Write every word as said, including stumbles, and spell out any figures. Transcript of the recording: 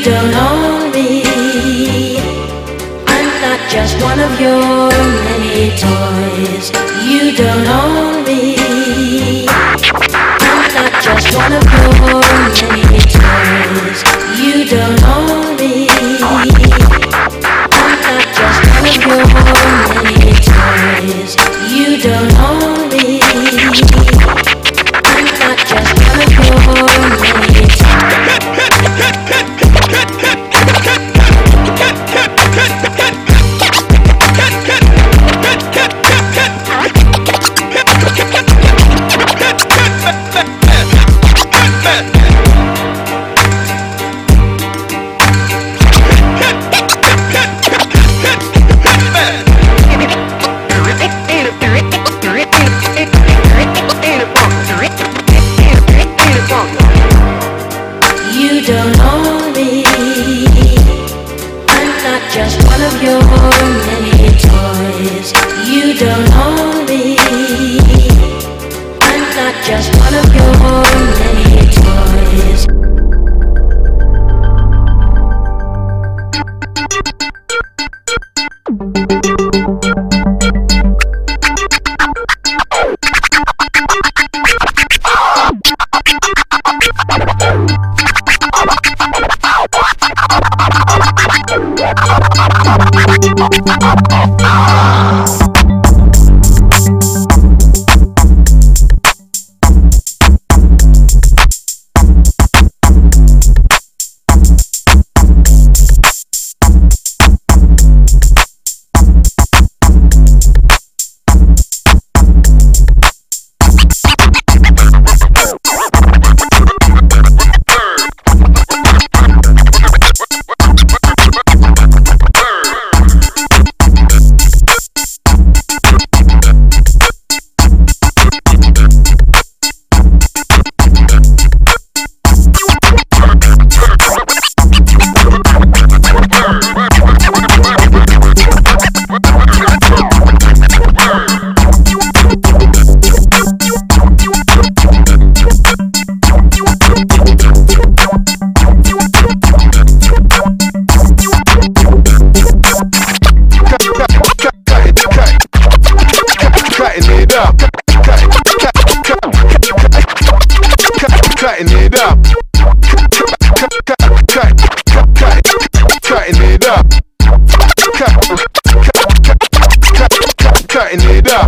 don't own me. I'm not just one of your many toys. You don't own me. I'm not just one of your many toys. You don't own me. I'm not just one of your many toys. You don't own me. I'm not just one of your many toys. You don't own me. I'm not just one of your many toys. You don't own me. I'm not just one of your many toys. Cutting it up, cutting it up, cutting it up.